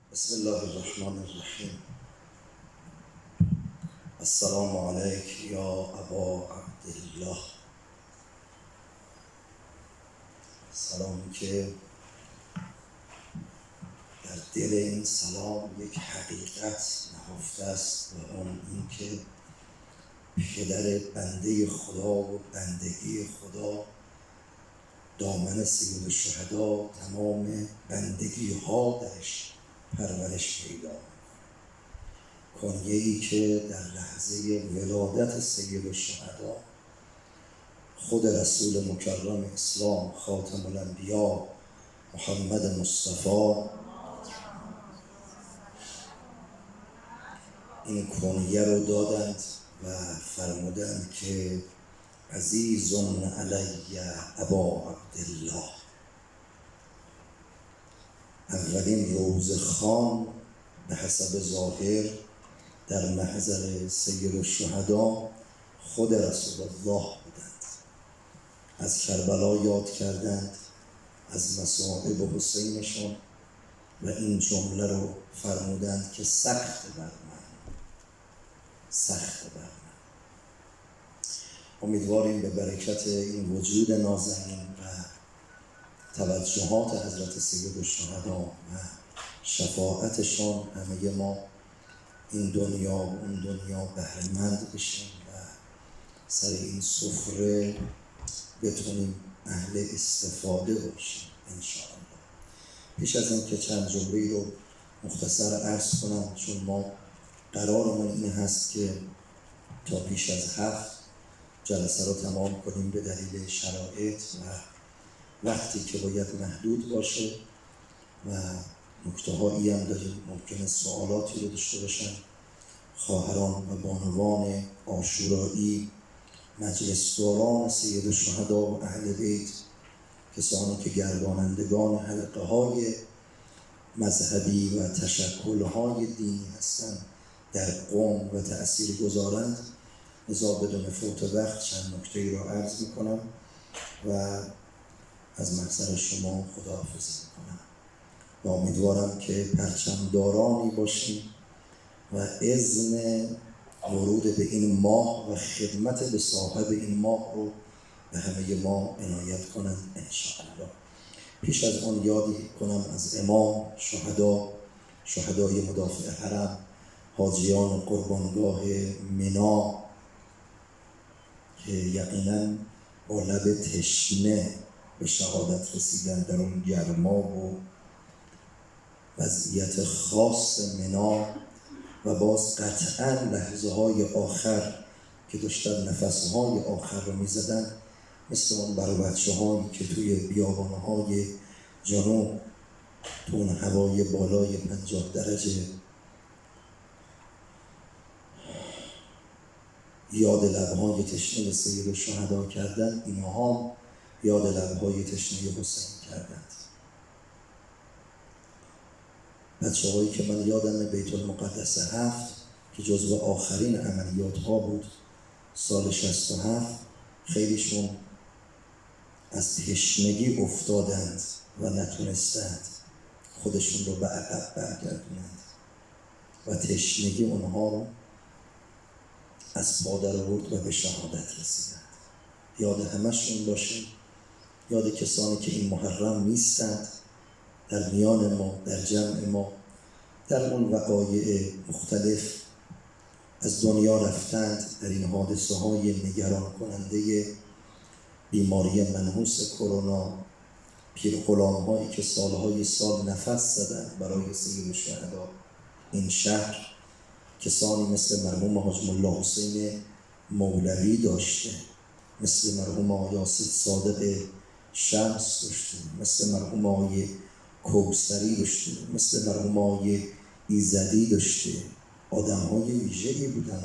بسم الله الرحمن الرحیم. السلام علیک یا ابا عبدالله. سلامی که در دل این سلام یک حقیقت نهفته است و اون این که پدر بنده خدا و بندگی خدا دامن سید الشهدا تمام بندگی ها درش پرورش پیدا کنیه‌ای که در لحظه ولادت سید الشهدا خود رسول مکرم اسلام خاتم الانبیا محمد مصطفی این کنیه رو دادند و فرمودند که عزیز علی ابا عبدالله، اولین روزخوان به حسب ظاهر در محضر سید الشهدا خود رسول الله بودند. از کربلا یاد کردند، از مصائب حسینشون، و این جمله رو فرمودند که سخت بر من، سخت بر من. امیدواریم به برکت این وجود نازنین و توجهات حضرت سید الشهدا و شفاعتشان همه ما این دنیا و اون دنیا بهره‌مند بشیم و سر این سفره بتونیم اهل استفاده باشیم انشاءالله. پیش از این که چند جمله‌ای رو مختصر عرض کنم، چون ما قرارمون این هست که تا پیش از 7 جلسه رو تمام کنیم به دلیل شرایط و وقتی که باید محدود باشه و نکته هایی هم داریم ممکنه سوالاتی رو داشته باشن. خواهران و بانوان عاشورایی، مجلس داران سید الشهدا و اهل بیت، کسانی که گردانندگان حلقه های مذهبی و تشکل های دینی هستند در قم و تأثیر گذارند، لذا بدون فوت وقت چند نکته‌ای را عرض میکنم و از محضر شما خداحافظی میکنم و امیدوارم که پرچمدارانی باشیم و اذن ورود به این ماه و خدمت به صاحب این ماه رو به همه ما عنایت کنند انشاءالله. پیش از آن یادی کنم از امام شهدای مدافع حرم، حاجیان قربانگاه منا که یقینا با لب تشنه به شهادت رسیدن در اون گرما و وضعیت خاص منا، و باز قطعا لحظه های آخر که داشتن نفس های آخر رو می زدن، مثل اون برای بچه هایی که توی بیابانه های جنوب تو اون هوای بالای 50 درجه یاد لبهای تشنه سید الشهدا کردن، اینها هم یاد لبهای تشنه حسین کردند. بچه هایی که من یادم بیت المقدس 7 که جزو آخرین عملیات ها بود سال 67، خیلیشون از تشنگی افتادند و نتونستند خودشون رو به عقب برگردونند و تشنگی اونها رو از پا در آورد و به شهادت رسیدند. یاد همشون باشه، یاد کسانی که این محرم نیستند، در میان ما، در جمع ما، در اون وقایع مختلف از دنیا رفتند، در این حادثه های نگران کننده بیماری منحوس کرونا، پیر غلام هایی که سالهای سال نفس زدند برای سید الشهدا این شهر، کسانی مثل مرحوم حاج ملا حسین مولوی داشته، مثل مرحوم آقای یاسر صادق شمس داشته، مثل مرحوم آقای کوثری داشته، مثل مرحوم آقای ایزدی داشته. آدم های ویژه‌ای بودن.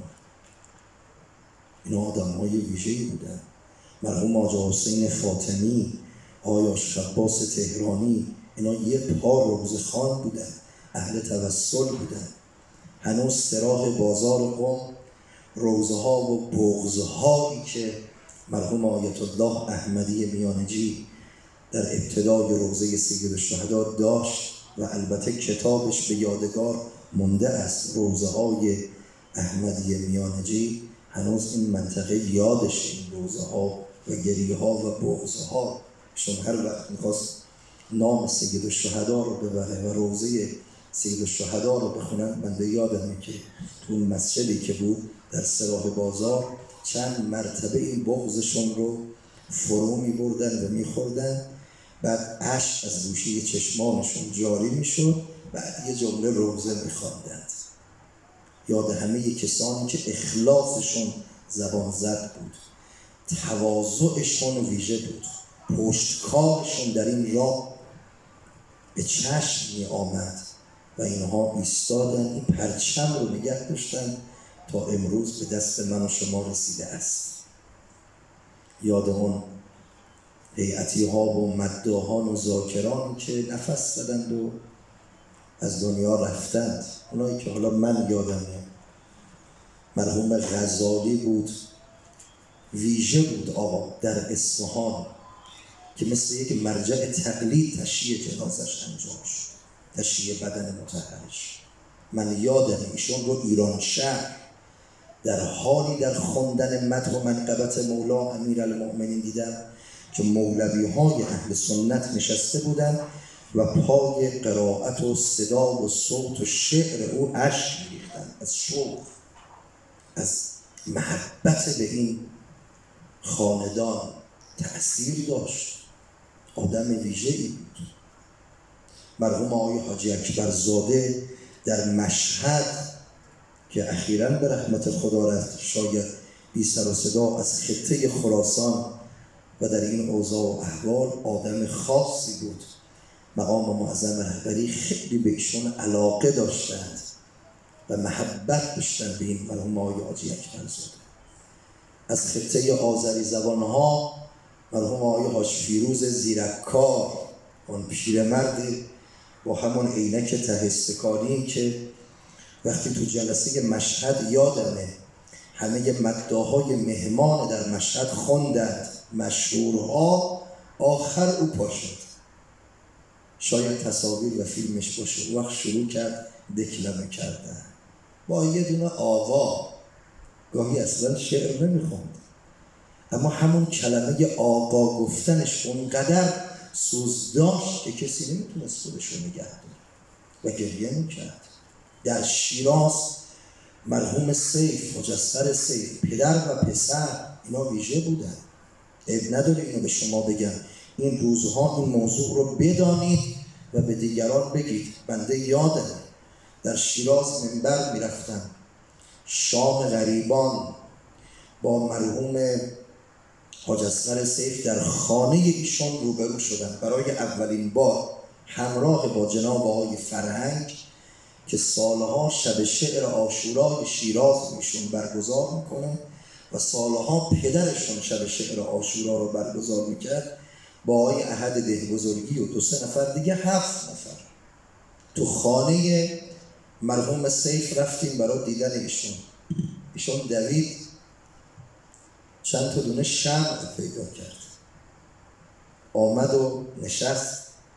اینا آدم های ویژه‌ای بودن. مرحوم آقا حسین فاطمی، آقای عباس تهرانی، اینا یه پا روزخوان بودن، اهل توسل بودن. هنوز سراغ بازار قم روزه ها و بغض هایی که مرحوم آیت الله احمدی میانجی در ابتدای روزه سید الشهدا داشت و البته کتابش به یادگار مونده است، روزه های احمدی میانجی. هنوز این منطقه یادش این روزه ها و گریه ها و بغض ها، چون هر وقت میخواست نام سید الشهدا رو ببره و روزه سید الشهدا رو بخونن، من یادمه که تو اون مسجدی که بود در سراح بازار چند مرتبه این بغضشون رو فرو می بردن و می خوردن، بعد اشک از گوشه چشمانشون جاری می شد، بعد یه جمله روزه می خواندند. یاد همه کسانی که اخلاصشون زبان زد بود، تواضعشون ویژه بود، پشتکارشون در این راه به چشم می آمد و اینها ایستادن، این پرچم رو نگه داشتن تا امروز به دست من و شما رسیده است. یاد اون هیئتی ها و مداحان و ذاکرانی که نفس زدند و از دنیا رفتند، اونایی که حالا من یادمه. مرحوم غزالی بود، ویژه بود آقا در اصفهان، که مثل یک مرجع تقلید تشییع جنازش انجام شد، تشییع بدن مطهرش. من یادم ایشون رو ایران شهر در حالی در خواندن مدح و منقبت مولا امیرالمؤمنین دیدم که مولوی های اهل سنت نشسته بودند و پای قرائت و صدا و صوت و شعر او اشک می‌ریختند از شوق، از محبت به این خاندان. تأثیر داشت، آدم ویژه‌ای بود. مرحوم آقای حاجی اکبرزاده در مشهد که اخیراً به رحمت خدا رفت، شاید بی سر و صدا از خطه خراسان و در این اوضاع و احوال، آدم خاصی بود. مقام معظم رهبری خیلی به ایشون علاقه داشتند و محبت داشتند به این مرحوم آقای حاجی اکبرزاده. از خطه آذری زبانها مرحوم آقای حاج فیروز زیرکار، اون پیرمردی با همون عینک ته استکانی که وقتی تو جلسه مشهد یادمه همه مداحای مهمان در مشهد خوندند مشهورها، آخر او پا شد. شاید تصاویر و فیلمش باشه. او وقت شروع کرد دکلمه کردن با یه دونه آوا، گاهی اصلا شعر نمیخوند، اما همون کلمه آقا گفتنش اونقدر سوز داشت که کسی نمیتونست خودش رو نگه داره و گریه میکرد. در شیراز مرحوم سیف، مجسر سیف، پدر و پسر اینا ویژه بودن. عیب نداره اینو به شما بگم، این روزها این موضوع رو بدانید و به دیگران بگید. بنده یادم در شیراز منبر میرفتم، شام غریبان با مرحوم حاج اصغر سیف در خانه ایشان روبرو شدن. برای اولین بار همراه با جناب آقای فرهنگ که سالها شب شعر عاشورای شیراز ایشون برگزار میکنه و سالها پدرشون شب شعر عاشورا رو برگزار میکرد، با آقای احد دهبزرگی و 2-3 نفر دیگه، 7 نفر تو خانه مرحوم سیف رفتیم برای دیدن ایشون. ایشون دوید چند تا دونه شمع پیدا کرد، آمد و نشست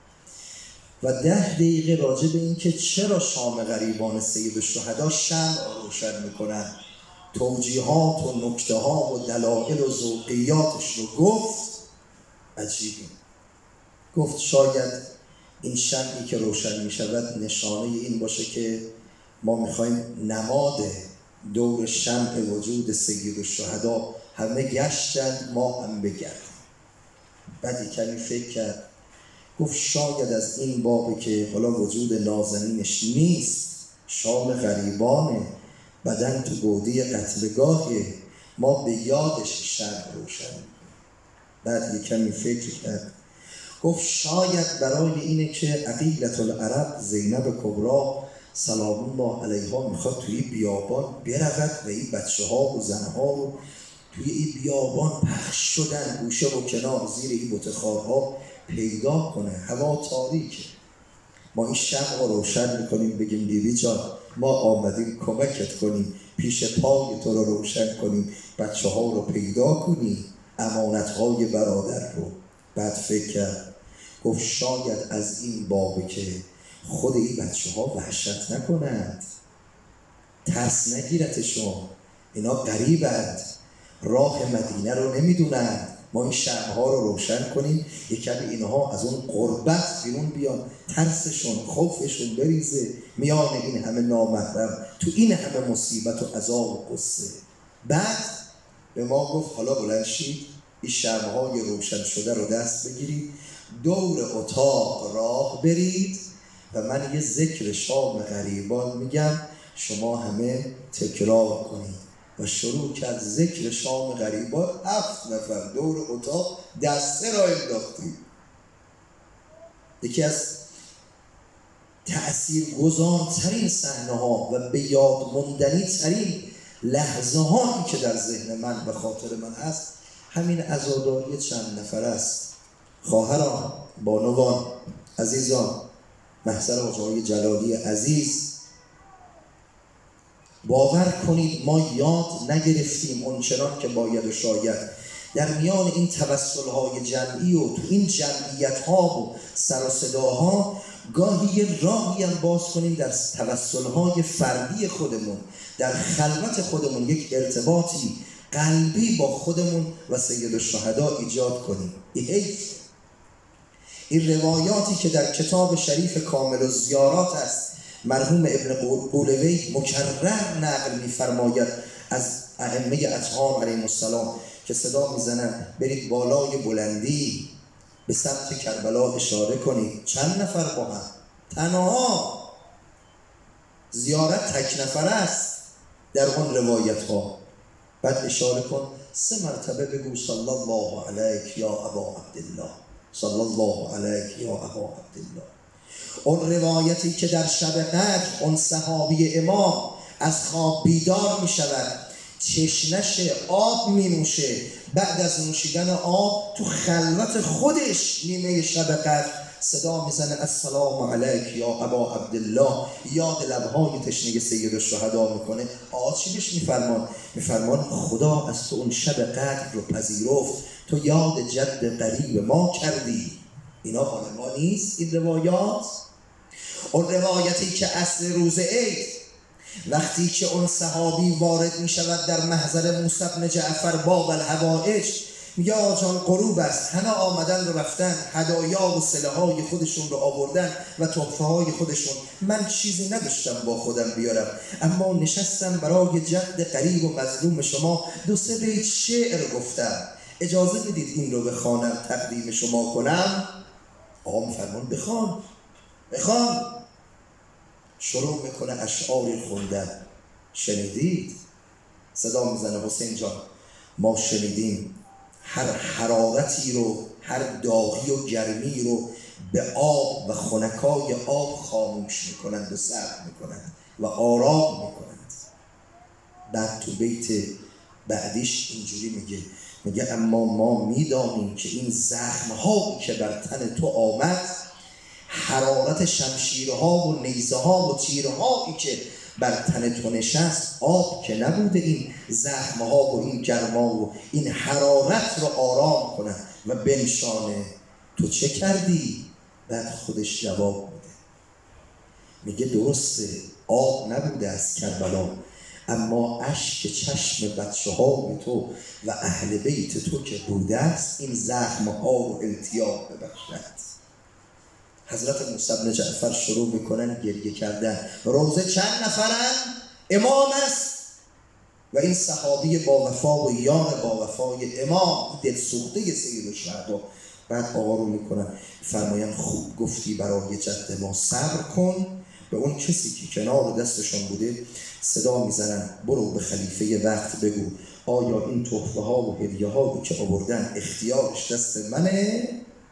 و 10 دقیقه راجع به این که چرا شام غریبان سید الشهدا شمع روشن میکنن، توجیهات و نکته ها و دلایل و ذوقیاتش رو گفت. عجیبه. گفت شاید این شمعی که روشن میشود نشانه این باشه که ما میخوایم نماد دور شمع وجود سید الشهدا همه گشتند، ما هم بگردیم. بعد کمی فکر کرد، گفت شاید از این بابه که حالا وجود نازنینش نیست، شام غریبانه، بدن تو گودی قتلگاهه، ما به یادش شمع روشن. بعد کمی فکر کرد، گفت شاید برای اینه که عقیلة العرب زینب کبرا سلام الله علیها میخواد توی بیابان برود و این بچه ها و زنها رو توی این بیابان پخش شدن گوشه و کنار زیر این بتخارها پیدا کنه. هوا تاریکه، ما این شمع رو روشن میکنیم، بگیم بیبی جان ما آمدیم کمکت کنیم، پیش پای تو رو روشن کنیم، بچه ها رو پیدا کنیم، امانت های برادر رو. بعد فکر کرد، گفت شاید از این بابه که خود این بچه ها وحشت نکنند، ترس نگیرتشون، اینا غریبند، راه مدینه رو نمیدونند. ما این شمع‌ها رو روشن کنیم، یک کمی اینها از اون غربت بیرون بیان، ترسشون خوفشون بریزه میان این همه نامحرم، تو این همه مصیبت و عذاب و قصه. بعد به ما گفت حالا بلند شید، این شمع‌های روشن شده رو دست بگیرید، دور اتاق راه برید و من یه ذکر شام غریبان میگم، شما همه تکرار کنید. و شروع کرد ذکر شام غریبان. 7 نفر دور اتاق دسته را انداختیم. یکی از تأثیرگذارترین صحنه ها و به یاد ماندنی ترین لحظه هایی که در ذهن من و خاطر من هست همین عزاداری چند نفر است. خواهران، بانوان، عزیزان، محضر آقای جلالی عزیز، باور کنید ما یاد نگرفتیم اونچنان که باید و شاید. در میان این توسل‌های جمعی و تو این جمعیت‌ها و سر و صداها گاهی یه راهی هم باز کنیم در توسل‌های فردی خودمون، در خلوت خودمون یک ارتباطی قلبی با خودمون و سیدالشهدا ایجاد کنیم. این روایاتی که در کتاب شریف کامل الزیارات است، مرحوم ابن قولوی مکرر نقل می‌فرماید از ائمه اطهار علیهم السلام که صدا میزنن برید بالای بلندی به سمت کربلا اشاره کنید. چند نفر با هم؟ تنها. زیارت تک نفر است در اون روایت ها. بعد اشاره کن 3 مرتبه بگو صلی الله علیک یا ابا عبدالله، صلی الله علیک یا ابا عبدالله. اون روایتی که در شب قدر اون صحابی امام از خواب بیدار می شود، چشمش آب می نوشه، بعد از نوشیدن آب تو خلوت خودش نیمه شب قدر صدا میزنه السلام علیک یا ابا عبدالله، یاد لبهای تشنه سیدالشهدا میکنه. آقا چی بهش میفرمان خدا از تو اون شب قدر رو پذیرفت، تو یاد جد قریب ما کردی. اینا مال ما نیست این روایات. اون روایتی که اصل روز عید وقتی که اون صحابی وارد می شود در محضر موسی بن جعفر باب الحوائج، میگه آقا جان غروب است، همه آمدن و رفتن، هدایا و صله‌های خودشون رو آوردن و تحفه های خودشون، من چیزی نداشتم با خودم بیارم، اما نشستم برای جد قریب و مظلوم شما 2-3 بیت شعر گفتم، اجازه بدید این رو بخوانم تقدیم شما کنم. آقا میفرمان بخوان. شروع میکنه اشعاری خوندن. شنیدید؟ صدا میزنه حسین جان ما شنیدیم هر حرارتی رو، هر داغی و گرمی رو به آب و خنکای آب خاموش میکنند و سرد میکنند و آرام میکنند. بعد تو بیت بعدیش اینجوری میگه اما ما میدانیم که این زخم‌هایی که بر تن تو آمد، حرارت شمشیرها و نیزه‌ها و تیرهایی که بر تن تو نشست، آب که نبوده این زخم‌ها و این گرما و این حرارت رو آرام کنه و بنشانه. تو چه کردی؟ بعد خودش جواب میده، میگه درسته آب نبوده از کربلا، اما اشک چشم بچه‌های تو و اهل بیت تو که بوده است این زخم‌ها رو التیاب ببخشد. حضرت موسی بن جعفر شروع میکنن گریه کردن. روزه چند نفرن؟ امام است و این صحابی با وفا و یار با وفای امام، دلسوخته سیدالشهدا. بعد آقا رو میکنن فرماین خوب گفتی برای جد ما، صبر کن. به اون کسی که کنار دستشون بوده صدا میزنن برو به خلیفه وقت بگو آیا این تحفه ها و هدیه هایی که آوردن اختیارش دست منه؟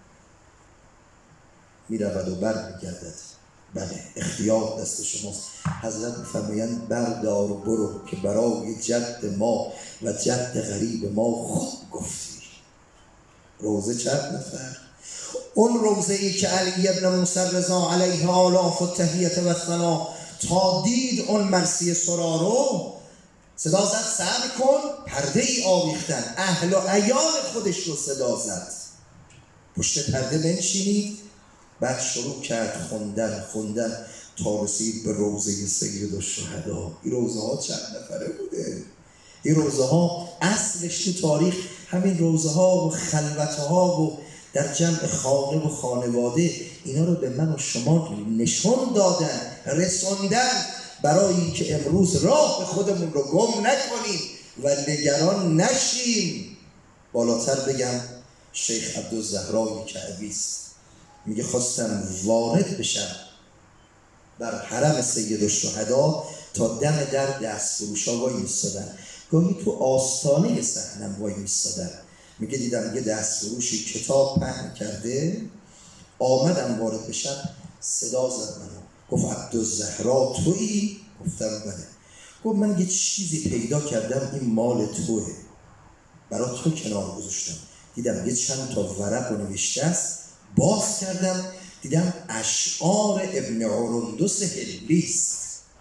میرود و برمیگردد بله اختیار دست شماست. حضرت میفرمایند بردار و برو که برای جد ما و جد غریب ما خوب گفتی. روزه چند نفر؟ اون روزه ای که علی ابن موسی رضا علیه آلاف و تحیت و ثنا تا دید اون مرسی سرا رو صدا زد صبر کن، پرده ای آویختن، اهل و عیال خودش رو صدا زد، پشت پرده بنشینید بعد شروع کرد خوندن تا رسید به روضه سید الشهدا. این روضه ها چند نفره بوده؟ این روضه ها اصلش تو تاریخ همین روضه ها و خلوت ها و در جمع خانه و خانواده اینا رو به من و شما نشون دادن، رسوندن، برای اینکه امروز راه خودمون رو گم نکنیم و نگران نشیم. بالاتر بگم شیخ عبدالزهرای کعبی است، میگه خواستم وارد بشم بر حرم سید الشهدا تا دم در دست فروشا وای میستادن، گاهی تو آستانه صحنم وای میستادن. میگه دیدم یه دست فروشی کتاب پهن کرده، آمدم وارد بشم، صدا زد منو، گفت عبدالزهرا تویی؟ گفتم بله. گفت من یه چیزی پیدا کردم، این مال توه، برای تو کنار گذاشتم. دیدم یه چند تا ورق و نوشته است، باز کردم دیدم اشعار ابن عرندس هلیست.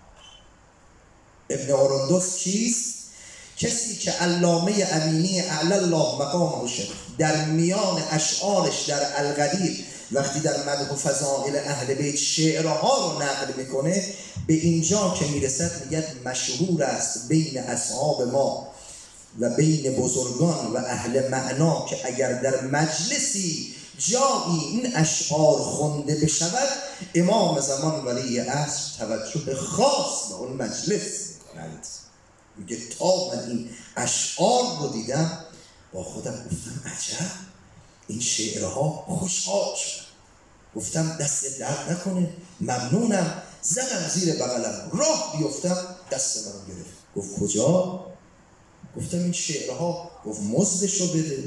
ابن عرندس کیست؟ کسی که علامه امینی اعلی الله مقامه شد در میان اشعارش در القدیر وقتی در مدح و فضائل اهل بیت شعرها رو نقل میکنه، به اینجا که میرسد میگه مشهور است بین اصحاب ما و بین بزرگان و اهل معنا که اگر در مجلسی جایی این اشعار خونده بشود، امام زمان ولی عصر توجه خاص به اون مجلس میکنند. میگه تا من این اشعار رو دیدم با خودم گفتم عجب، این شعرها خوشحال شد. گفتم دست درد نکنه، ممنونم. زدم زیر بغلم راه بیفتم، دست منو گرفت، گفت کجا؟ گفتم این شعرها. گفت مزدشو بده.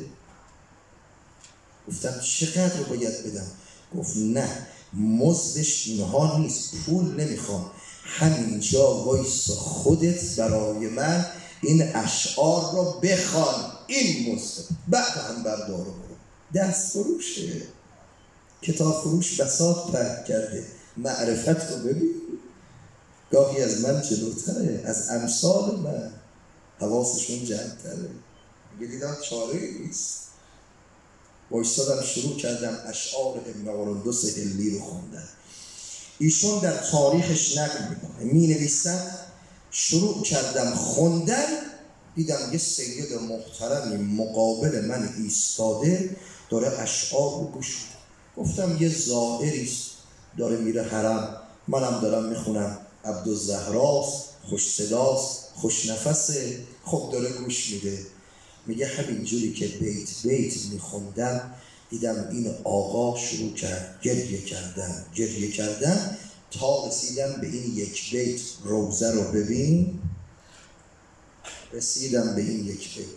گفتم چقدر رو باید بدم؟ گفت نه، مزدش اینها نیست، پول نمیخوام، همینجا وایسا خودت برای من این اشعار رو بخوان، این مزد، بعد هم بردار رو برو. دست فروشه، کتاب فروش بساط پهن کرده، معرفت رو ببین، گاهی از من جلوتره، از امثال من، حواسشون جمع‌تره. میگه دیدم چاره نیست، وایستادم شروع کردم اشعار ابن عرندس هلی رو خوندن. ایشون در تاریخش نقل میکنه، می نویسن شروع کردم خوندن، دیدم یه سید محترمی مقابل من ایستاده داره اشعار رو گوش میده. گفتم یه ظاهریست داره میره حرم، منم دارم میخونم، عبدالزهراست، خوش صداست، خوش نفسه، خب داره گوش میده. میگه همینجوری که بیت بیت میخوندم دیدم این آقا شروع کرد گریه کردن تا رسیدم به این یک بیت، روضه رو ببین. رسیدم به این یک بیت،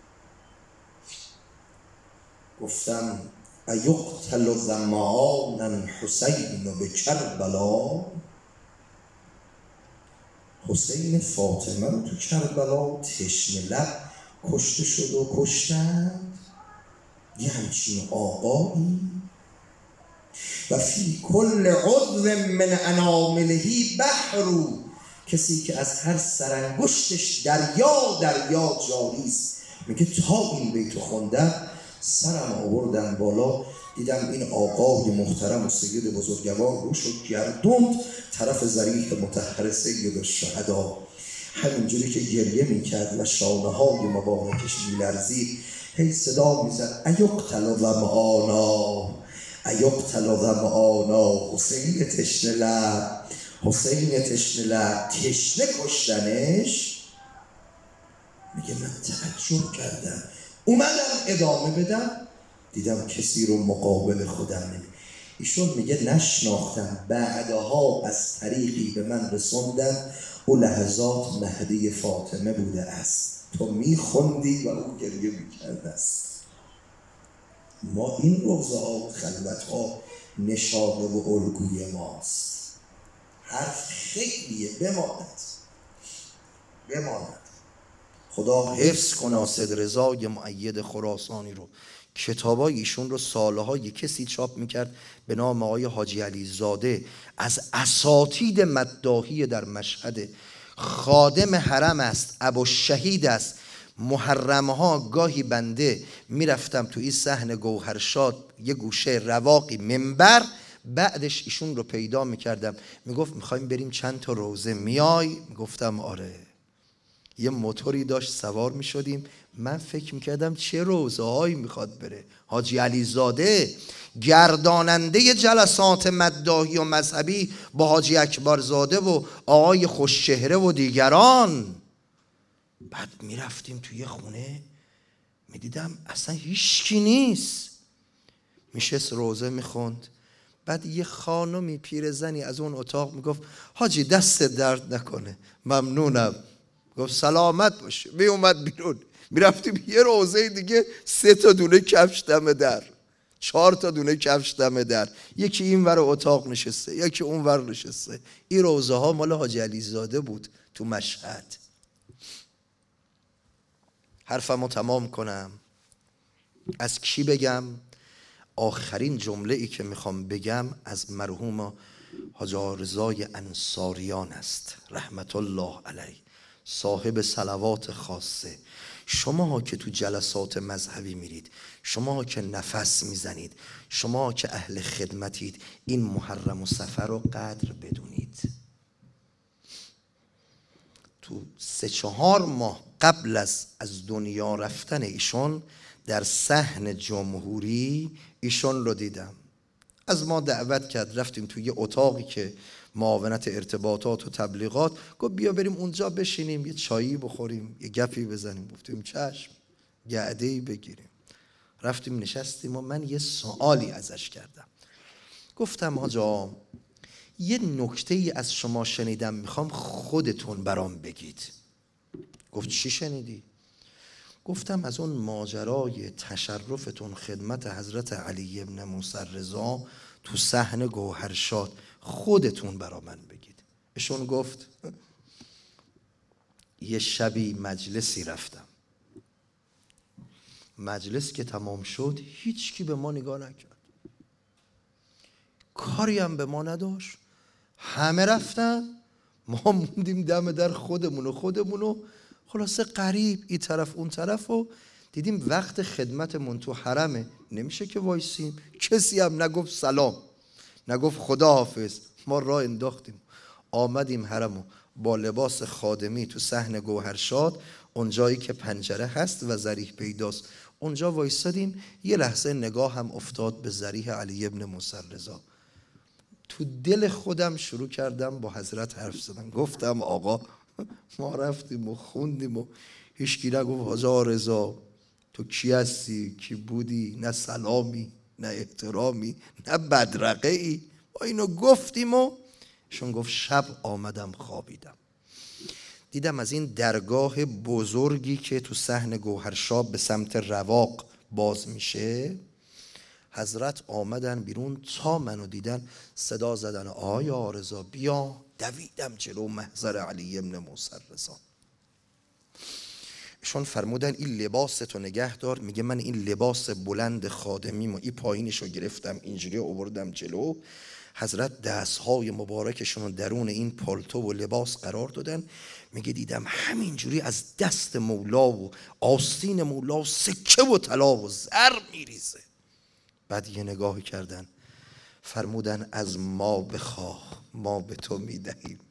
گفتم ایقتل ظمآنا حسین به کربلا. حسین فاطمه رو تو کربلا تشنه لب کشته شد و کشتند. یه همچین آقایی و فی کل عضو من اناملهی بحرو، کسی که از هر سرانگشتش دریا جاری است. میگه تا این بیتو خوندم سرم آوردم بالا، دیدم این آقای محترم و سید بزرگوار روشو گردوند طرف ضریح مطهر سید الشهدا. همینجوری که گریه میکرد و شانه های مبارکش میلرزید، هی صدا میزد ایقتل ظمآنا، ایقتل ظمآنا، حسین تشنه لب، حسین تشنه لب، تشنه کشتنش. میگه من تعجب کردم، اومدم ادامه بدم، دیدم کسی رو مقابل خودم نمی. ایشون میگه نشناختم، بعدها از طریقی به من رسوندن او لحظات مهدی فاطمه بوده است، تو میخوندی و او گریه میکرده است. ما این روضه ها و خلوت ها نشانه و الگوی ماست. حرف خیلیه، بماند. خدا حفظ کنه اسد رضای مؤید خراسانی رو. کتابای ایشون رو سالها یک کسی چاپ میکرد به نام آقای حاجی علی زاده، از اساتید مداحی در مشهد، خادم حرم است، ابوالشهید است. محرمها گاهی بنده میرفتم تو این صحن گوهرشاد، یه گوشه رواقی منبر، بعدش ایشون رو پیدا میکردم، میگفت میخوایم بریم چند تا روزه، میای؟ میگفتم آره. یه موتوری داشت سوار میشدیم، من فکر میکردم چه روزه هایی میخواد بره. حاجی علیزاده گرداننده جلسات مداحی و مذهبی با حاجی اکبرزاده و آقای خوشچهره و دیگران. بعد میرفتیم توی خونه، میدیدم اصلا هیچکی نیست. میشست روزه میخوند. بعد یه خانمی پیرزنی از اون اتاق میگفت حاجی دست درد نکنه، ممنونم. گفت سلامت باشه. می اومد بیرون. میرفتیم یه روزه دیگه 3 تا دونه کفش دم در، 4 تا دونه کفش دم در، یکی این ور اتاق نشسته، یکی اون ور نشسته. این روزه ها مال حاجی علیزاده بود تو مشهد. حرفمو تمام کنم. از کی بگم؟ آخرین جمله ای که میخوام بگم از مرحوم حاجی رضای انصاریان است رحمت الله علیه، صاحب صلوات خاصه. شما که تو جلسات مذهبی میرید، شما که نفس میزنید، شما که اهل خدمتید، این محرم و صفر رو قدر بدونید. تو 3-4 ماه قبل از دنیا رفتن ایشون در صحن جمهوری ایشون رو دیدم. از ما دعوت کرد، رفتیم توی یه اتاقی که معاونت ارتباطات و تبلیغات، گفت بیا بریم اونجا بشینیم یه چایی بخوریم یه گپی بزنیم. گفتیم چشم، گعده‌ای بگیریم. رفتیم نشستیم و من یه سوالی ازش کردم. گفتم آجا یه نکته ای از شما شنیدم، میخوام خودتون برام بگید. گفت چی شنیدی؟ گفتم از اون ماجرای تشرفتون خدمت حضرت علی ابن موسی رضا تو صحن گوهرشاد خودتون برا من بگید. ایشون گفت یه شبی مجلسی رفتم، مجلس که تمام شد هیچ کی به ما نگاه نکرد، کاری هم به ما نداشت، همه رفتن، ما موندیم دم در خودمونو خلاصه غریب این طرف اون طرف. و دیدیم وقت خدمتمون تو حرمه، نمیشه که وایسیم. کسی هم نگفت سلام، نگفت خداحافظ. ما راه انداختیم آمدیم حرمو با لباس خادمی تو صحن گوهرشاد، اونجایی که پنجره هست و ذریح پیداست، اونجا وایسادیم. یه لحظه نگاه هم افتاد به ذریح علی ابن موسی رضا. تو دل خودم شروع کردم با حضرت حرف زدن. گفتم آقا ما رفتیم و خوندیم و هیچکی نگفت حاجی رضا تو کی هستی، کی بودی، نه سلامی نه احترامی نه بدرقه ای. با اینو گفتیم و شون گفت شب آمدم خوابیدم، دیدم از این درگاه بزرگی که تو صحن گوهرشاد به سمت رواق باز میشه، حضرت آمدن بیرون. تا منو دیدن صدا زدن آیا رضا بیا. دویدم جلو محضر علی ابن موسی رضا. ایشون فرمودن این لباس تو نگه دار. میگه من این لباس بلند خادمیم و این پایینشو گرفتم اینجوری آوردم جلو. حضرت دستهای مبارکشون رو درون این پالتو و لباس قرار دادن. میگه دیدم همینجوری از دست مولا و آستین مولا سکه و طلا و زر میریزه. بعد یه نگاه کردن فرمودن از ما بخواه ما به تو میدهیم.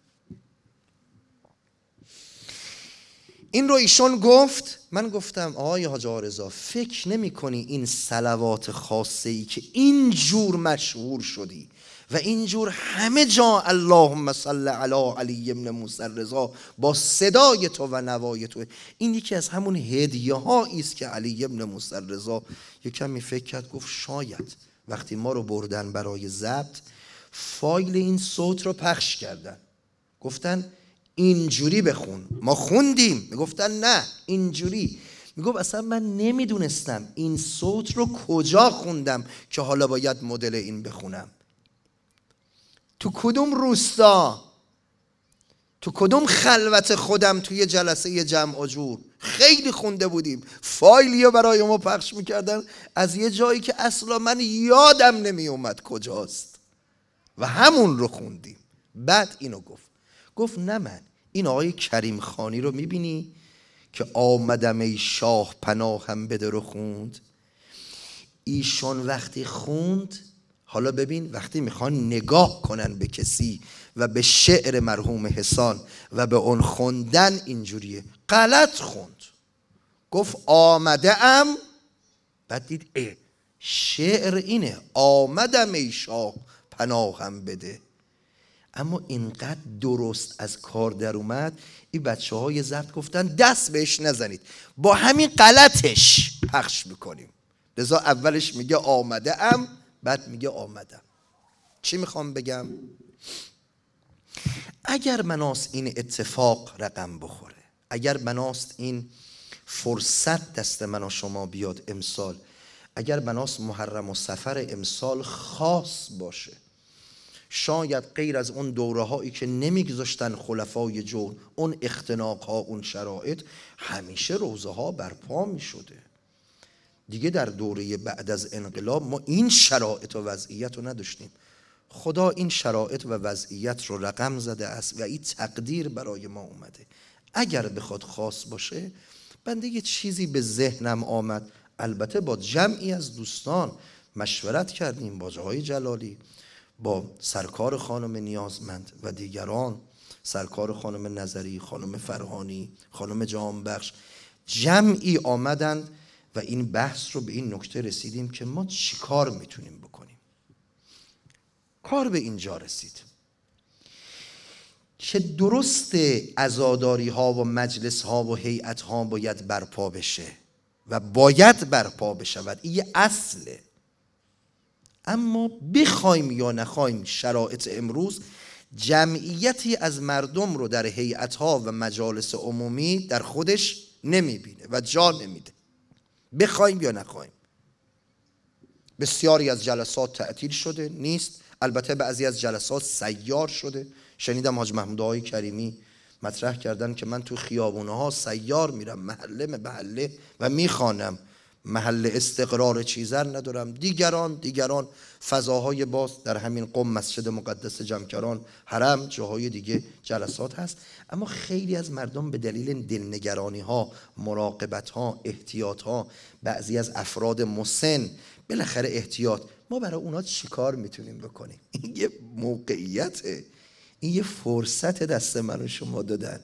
این رو ایشون گفت. من گفتم آقای حاجی رضا فکر نمی کنی این صلوات خاصه ای که اینجور مشهور شدی و اینجور همه جا اللهم صل علی علی ابن موسی رضا با صدای تو و نوای تو، این یکی از همون هدیه هایی است که علی ابن موسی رضا یک کمی فکر کرد. گفت شاید وقتی ما رو بردن برای ضبط فایل این صوت رو پخش کردن، گفتن اینجوری بخون. ما خوندیم، میگفتن نه اینجوری. میگفت اصلا من نمیدونستم این صوت رو کجا خوندم که حالا باید مدل این بخونم. تو کدوم روستا، تو کدوم خلوت خودم توی جلسه جمع و جور خیلی خونده بودیم، فایلیو برای ما پخش میکردن از یه جایی که اصلا من یادم نمی اومد کجاست و همون رو خوندیم. بعد اینو گفت نه من این آقای کریم خانی رو میبینی که آمدم ای شاه پناهم بده رو خوند. ایشون وقتی خوند حالا ببین وقتی میخوان نگاه کنن به کسی و به شعر مرحوم حسان و به اون خوندن اینجوریه. غلط خوند، گفت آمده ام، بعد دید شعر اینه آمدم ای شاه پناهم بده. اما اینقدر درست از کار در اومد، این بچه های زرد گفتن دست بهش نزنید، با همین غلطش پخش میکنیم. لذا اولش میگه آمده ام، بعد میگه آمدم. چی میخوام بگم؟ اگر مناست این اتفاق رقم بخوره، اگر مناست این فرصت دست من و شما بیاد امسال، اگر مناست محرم و صفر امسال خاص باشه، شاید غیر از اون دوره هایی که نمیگذاشتن خلفای جور، اون اختناق ها، اون شرایط، همیشه روزه ها برپا می شده. دیگه در دوره بعد از انقلاب ما این شرایط و وضعیت رو نداشتیم. خدا این شرایط و وضعیت رو رقم زده است و این تقدیر برای ما اومده. اگر بخواد خاص باشه، بنده یه چیزی به ذهنم آمد، البته با جمعی از دوستان مشورت کردیم، با جای جلالی، با سرکار خانم نیازمند و دیگران، سرکار خانم نظری، خانم فرهانی، خانم جهانبخش، جمعی آمدند و این بحث رو به این نکته رسیدیم که ما چی کار میتونیم بکنیم. کار به اینجا رسید که درست عزاداری ها و مجلس ها و هیئت ها باید برپا بشه و باید برپا بشود، این اصله. اما بخوایم یا نخوایم شرایط امروز جمعیتی از مردم رو در هیئت ها و مجالس عمومی در خودش نمیبینه و جا نمیده، بخوایم یا نخوایم. بسیاری از جلسات تعطیل شده نیست، البته بعضی از جلسات سیار شده. شنیدم حاج محمود آقای کریمی مطرح کردن که من تو خیابونه ها سیار میرم، محله محله و میخوانم، محل استقرار چیزر ندارم. دیگران فضاهای باز در همین قم، مسجد مقدس جمکران، حرم، جاهای دیگه جلسات هست. اما خیلی از مردم به دلیل دلنگرانی ها، مراقبت ها، احتیاط ها، بعضی از افراد مسن، بالاخره احتیاط، ما برای اونا چی کار میتونیم بکنیم؟ این یه موقعیته، این یه فرصت دست من و شما دادن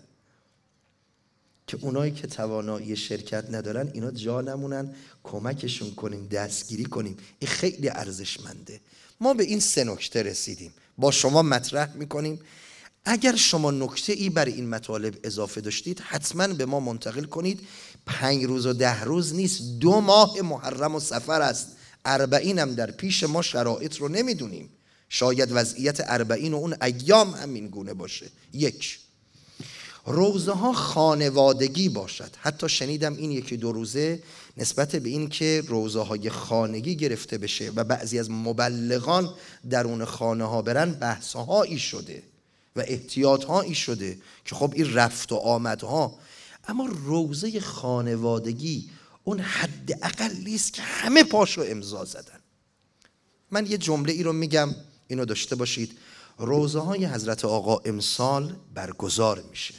که اونایی که توانایی شرکت ندارن اینا جا نمونن، کمکشون کنیم، دستگیری کنیم. این خیلی ارزشمنده. ما به این 3 نکته رسیدیم، با شما مطرح میکنیم. اگر شما نکته ای بر این مطالب اضافه داشتید حتما به ما منتقل کنید. 5 روز و 10 روز نیست، 2 ماه محرم و صفر است. 40 هم در پیش ما، شرایط رو نمیدونیم، شاید وضعیت 40 و اون ایام همین گونه باشه. 1. روزه ها خانوادگی باشد. حتی شنیدم این 1-2 روزه نسبت به این که روزه های خانگی گرفته بشه و بعضی از مبلغان درون خانه ها برن، بحث هایی شده و احتیاط هایی شده که خب این رفت و آمدها. اما روزه خانوادگی اون حد اقلی است که همه پاشو امضا زدن. من یه جمله ای رو میگم، اینو داشته باشید. روزه های حضرت آقا امسال برگزار میشه،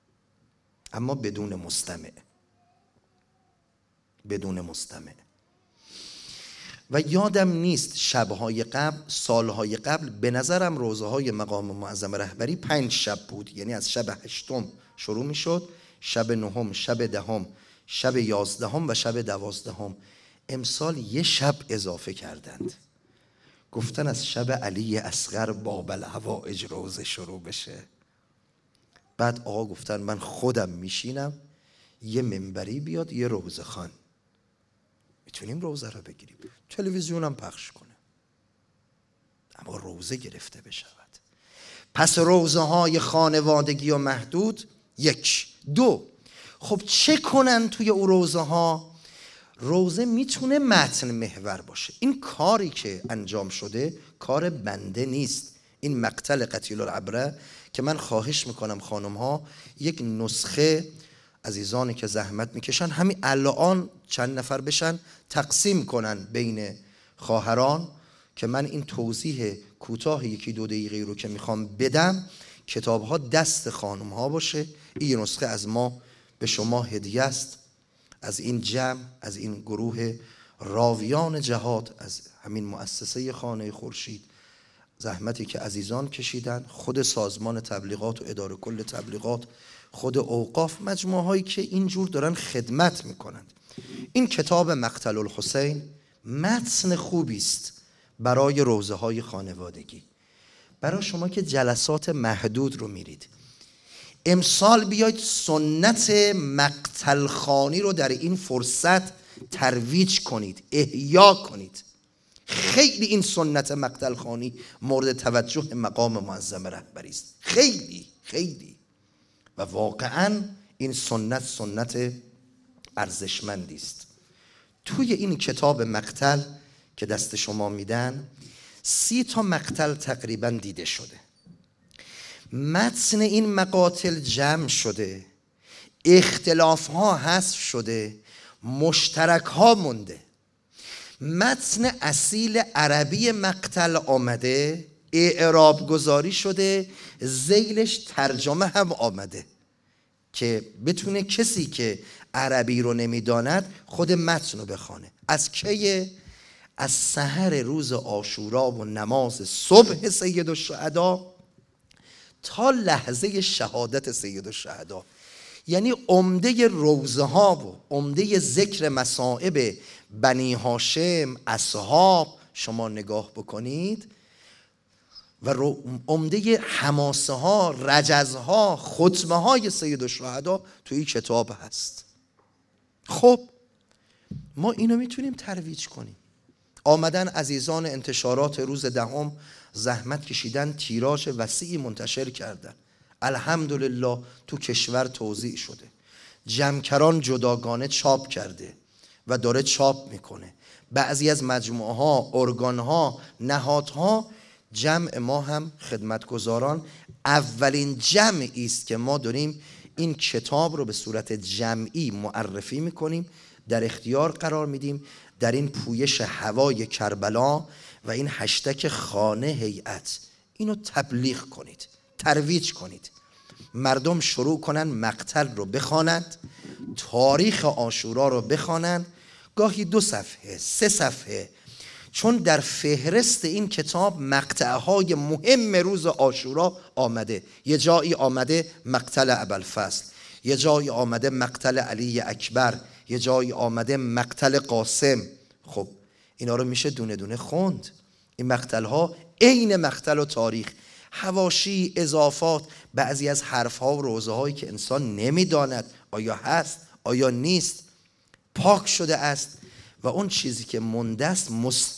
اما بدون مستمع. و یادم نیست شبهای قبل، سالهای قبل، به نظرم روزه های مقام معظم رهبری 5 شب بود. یعنی از شب 8 شروع می شد، شب 9، شب 10، شب 11 و شب 12. امسال 1 شب اضافه کردند، گفتن از شب علی اصغر باب الحوائج روزه شروع بشه. بعد آقا گفتن من خودم میشینم، یه منبری بیاد، یه روزه خوان، میتونیم روزه رو بگیریم، تلویزیونم پخش کنه، اما روزه گرفته بشود. پس روزه های خانوادگی و محدود. 1. 2. خب چه کنن توی اون روزه ها؟ روزه میتونه متن محور باشه. این کاری که انجام شده کار بنده نیست. این مقتل قتیل العبره که من خواهش میکنم خانم ها یک نسخه، عزیزانی که زحمت میکشن همین الان چند نفر بشن تقسیم کنن بین خواهران، که من این توضیح کوتاه 1-2 دقیقه رو که میخوام بدم، کتاب ها دست خانم ها باشه. این نسخه از ما به شما هدیه است، از این جمع، از این گروه راویان جهاد از همین مؤسسه خانه خورشید، زحمتی که عزیزان کشیدن، خود سازمان تبلیغات و اداره کل تبلیغات، خود اوقاف، مجموعه هایی که اینجور دارن خدمت میکنند. این کتاب مقتل الحسین متن خوبی است برای روزه های خانوادگی، برای شما که جلسات محدود رو میرید. امسال بیاید سنت مقتل خوانی رو در این فرصت ترویج کنید، احیا کنید. خیلی این سنت مقتل خوانی مورد توجه مقام معظم رهبری است، خیلی خیلی، و واقعا این سنت ارزشمندی است. توی این کتاب مقتل که دست شما میدن 30 تا مقتل تقریبا دیده شده، متن این مقاتل جمع شده، اختلاف ها حذف شده، مشترک ها مونده. متن اصیل عربی مقتل آمده، اعراب گذاری شده، ذیلش ترجمه هم آمده که بتونه کسی که عربی رو نمیداند خود متن رو بخونه. از کیه؟ از سحر روز عاشورا و نماز صبح سید الشهدا تا لحظه شهادت سید الشهدا. یعنی عمده روزه ها و عمده ذکر مصائب بنی هاشم، اصحاب شما نگاه بکنید و عمده حماسه ها، رجز ها، خطبه های سید الشهدا توی این کتاب هست. خب ما اینو میتونیم ترویج کنیم. آمدن عزیزان انتشارات روز دهم زحمت کشیدن، تیراژ وسیعی منتشر کردن، الحمدلله تو کشور توزیع شده، جمکران جداگانه چاپ کرده و داره چاپ میکنه. بعضی از مجموعه ها، ارگان ها، نهادها، جمع ما هم خدمتگزاران اولین جمعی است که ما داریم این کتاب رو به صورت جمعی معرفی میکنیم، در اختیار قرار میدیم. در این پویش هوای کربلا و این هشتگ خانه هیئت، اینو تبلیغ کنید، ترویج کنید، مردم شروع کنن مقتل رو بخوانند، تاریخ عاشورا رو بخوانند، گاهی 2 صفحه 3 صفحه، چون در فهرست این کتاب مقطعهای مهم روز عاشورا آمده. یه جایی آمده مقتل ابوالفضل، یه جایی آمده مقتل علی اکبر، یه جایی آمده مقتل قاسم. خب اینا رو میشه دونه دونه خوند. این مقتل ها عین مقتل و تاریخ، حواشی، اضافات، بعضی از حرف ها و روزه هایی که انسان نمیداند آیا هست آیا نیست، پاک شده است و اون چیزی که مونده است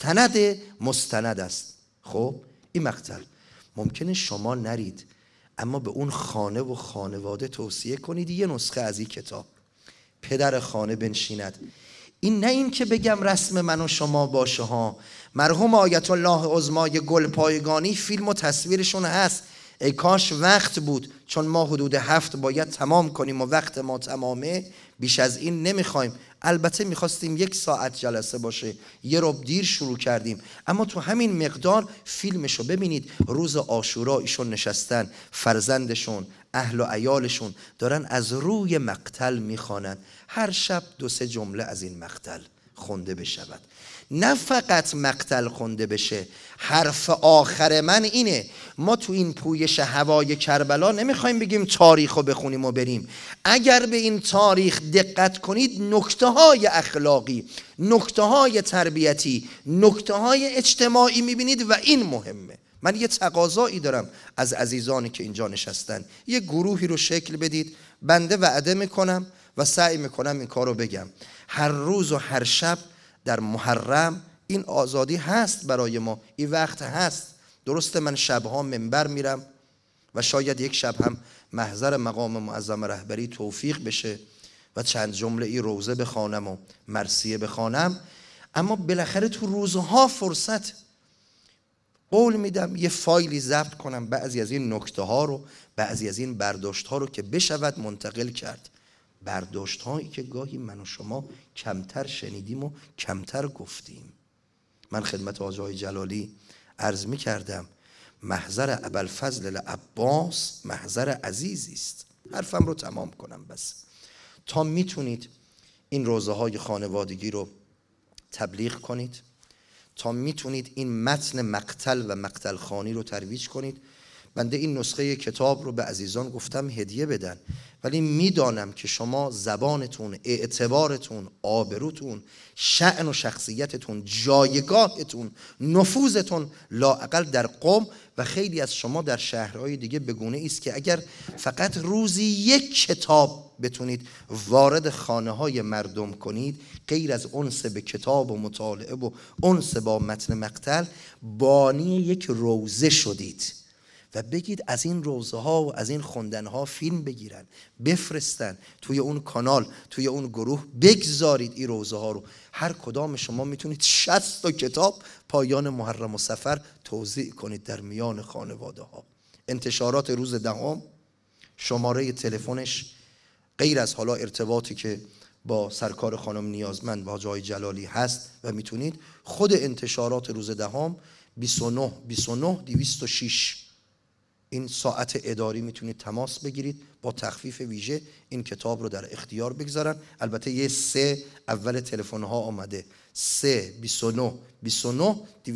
مستند است. خب این مقتل ممکنه شما نرید، اما به اون خانه و خانواده توصیه کنید یه نسخه از این کتاب پدر خانه بنشیند. این نه این که بگم رسم من و شما باشه ها. مرحوم آیت الله عظمای گلپایگانی فیلم و تصویرشون هست. ای کاش وقت بود، چون ما حدود 7 باید تمام کنیم و وقت ما تمامه، بیش از این نمیخوایم. البته میخواستیم 1 ساعت جلسه باشه، 1 ربع دیر شروع کردیم، اما تو همین مقدار فیلمشو ببینید. روز عاشورا ایشون نشستن، فرزندشون، اهل و عیالشون دارن از روی مقتل میخوانن. هر شب 2-3 جمله از این مقتل خونده بشود. نه فقط مقتل خونده بشه، حرف آخر من اینه، ما تو این پویش هوای کربلا نمیخوایم بگیم تاریخ رو بخونیم و بریم. اگر به این تاریخ دقت کنید، نکته های اخلاقی، نکته های تربیتی، نکته های اجتماعی میبینید و این مهمه. من یه تقاضایی دارم از عزیزانی که اینجا نشستن، یه گروهی رو شکل بدید. بنده وعده میکنم و سعی میکنم این کار رو بگم. هر روز و هر شب در محرم این آزادی هست برای ما، این وقت هست. درسته من شبها منبر میرم و شاید یک شب هم محضر مقام معظم رهبری توفیق بشه و چند جمله ای روزه بخوانم و مرثیه بخوانم، اما بالاخره تو روزها فرصت قول میدم یه فایلی ضبط کنم، بعضی از این نکته ها رو، بعضی از این برداشت ها رو که بشود منتقل کرد. برداشت هایی که گاهی من و شما کمتر شنیدیم و کمتر گفتیم. من خدمت آقای جلالی عرض می کردم محضر ابوالفضل العباس محضر عزیزی است. حرفم رو تمام کنم بس. تا میتونید این روزه های خانوادگی رو تبلیغ کنید، تا میتونید این متن مقتل و مقتل خوانی رو ترویج کنید. بنده این نسخه کتاب رو به عزیزان گفتم هدیه بدن، ولی میدانم که شما زبانتون، اعتبارتون، آبروتون، شأن و شخصیتتون، جایگاهتون، نفوذتون لااقل در قم و خیلی از شما در شهرهای دیگه به گونه است که اگر فقط روزی یک کتاب بتونید وارد خانه های مردم کنید، غیر از انس به کتاب و مطالعه و انس با متن مقتل، بانی یک روزه شدید. و بگید از این روزه ها و از این خوندن ها فیلم بگیرن، بفرستن توی اون کانال، توی اون گروه بگذارید این روزه ها رو. هر کدام شما میتونید 60 تا کتاب پایان محرم و صفر توزیع کنید در میان خانواده ها. انتشارات روز دهم، شماره تلفنش غیر از حالا ارتباطی که با سرکار خانم نیازمند با جای جلالی هست و میتونید خود انتشارات روز دهم 29 29 206 این ساعت اداری میتونید تماس بگیرید، با تخفیف ویژه این کتاب رو در اختیار بگذارن. البته یه 3 اول تلفن ها آمده، 3 29 29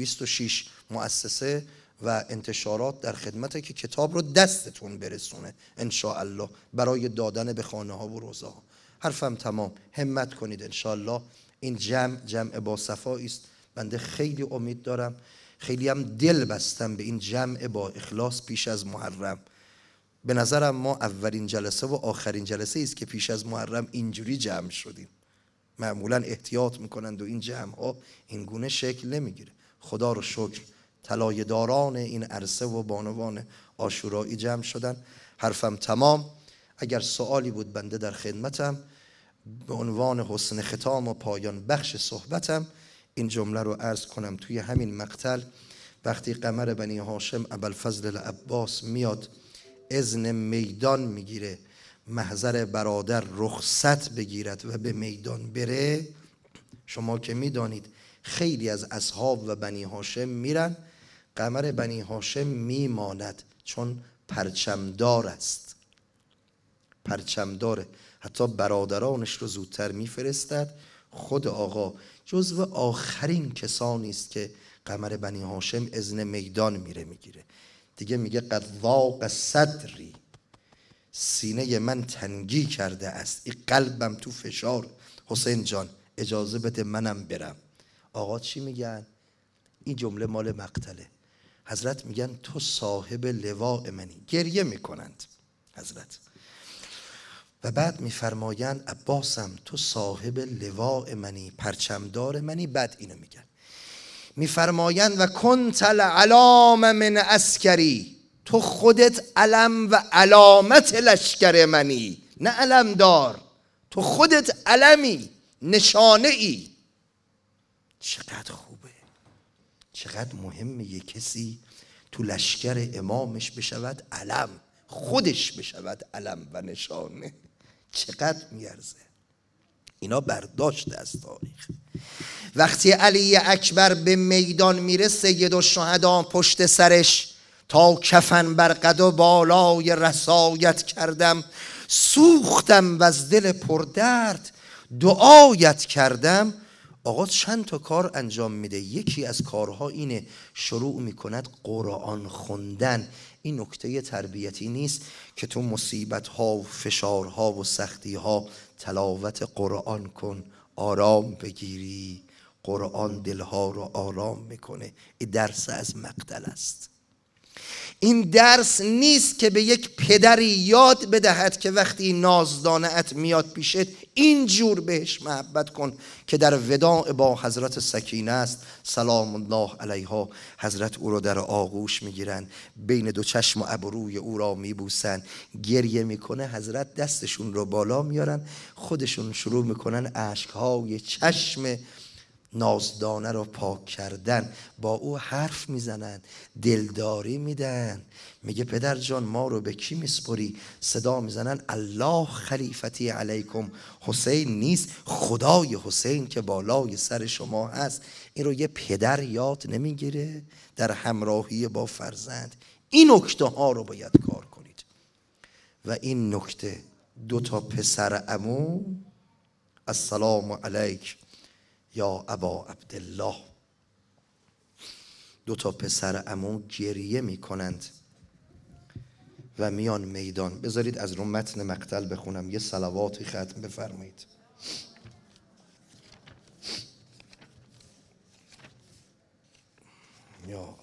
206 مؤسسه و انتشارات در خدمته که کتاب رو دستتون برسونه ان شاء الله برای دادن به خانه ها و روزه ها. حرفم تمام، همت کنید ان شاء الله. این جمع با صفایی است. بنده خیلی امید دارم، خیلی هم دل بستم به این جمع با اخلاص پیش از محرم. به نظرم ما اولین جلسه و آخرین جلسه است که پیش از محرم اینجوری جمع شدیم. معمولا احتیاط میکنند و این جمع ها این گونه شکل نمیگیره. خدا رو شکر طلایه داران این عرصه و بانوان عاشورایی جمع شدن. حرفم تمام. اگر سوالی بود بنده در خدمتم. به عنوان حسن ختام و پایان بخش صحبتم این جمله رو عرض کنم. توی همین مقتل وقتی قمر بنی هاشم ابوالفضل العباس میاد اذن میدان میگیره، محضر برادر رخصت بگیرد و به میدان بره، شما که میدانید خیلی از اصحاب و بنی هاشم میرن، قمر بنی هاشم میماند چون پرچمدار است، پرچمداره. حتی برادرانش رو زودتر میفرستد. خود آقا جزو آخرین کسانی است که قمر بنی هاشم اذن میدان میگیره. دیگه میگه قد ضاق صدری، سینه من تنگی کرده است، این قلبم تو فشار، حسین جان اجازه بده منم برم. آقا چی میگن؟ این جمله مال مقتله. حضرت میگن تو صاحب لواء منی. گریه میکنند حضرت و بعد میفرمایند عباسم تو صاحب لواء منی، پرچمدار منی. بعد اینو میگن، میفرمایند و کنت العلام من عسکری، تو خودت علم و علامت لشکر منی، نه علم دار، تو خودت علمی، نشانه ای. چقدر خوبه، چقدر مهمه یک کسی تو لشکر امامش بشود علم، خودش بشود علم و نشانه. چقدر میارزه. اینا برداشته از تاریخ. وقتی علی اکبر به میدان میره، سیدالشهدا پشت سرش، تا کفن بر قد و بالای رسایت کردم، سوختم و از دل پردرد دعایت کردم. آقا چند تا کار انجام میده. یکی از کارها اینه شروع میکند قرآن خوندن. این نکته تربیتی نیست که تو مصیبت ها و فشار ها و سختی ها تلاوت قرآن کن آرام بگیری. قرآن دلها رو آرام میکنه. این درس از مقتل است. این درس نیست که به یک پدری یاد بدهد که وقتی نازدانه‌ات میاد پیشت اینجور بهش محبت کن که در وداع با حضرت سکینه است سلام الله علیها. حضرت او رو در آغوش میگیرن، بین دو چشم و ابروی او را میبوسن، گریه میکنه، حضرت دستشون رو بالا میارن، خودشون شروع میکنن اشکهای چشم نازدانه رو پاک کردن، با او حرف میزنن، دلداری میدن. میگه پدر جان ما رو به کی میسپری؟ صدا میزنن الله خلیفتی علیکم. حسین نیست، خدای حسین که بالای سر شما هست. این رو یه پدر یاد نمیگیره در همراهی با فرزند؟ این نکته ها رو باید کار کنید. و این نکته 2 پسر عمو السلام علیک یا ابا عبدالله. دو تا پسر عمو گریه میکنند و میان میدان. بذارید از رو متن مقتل بخونم، یه صلواتی ختم بفرمایید. یا الله.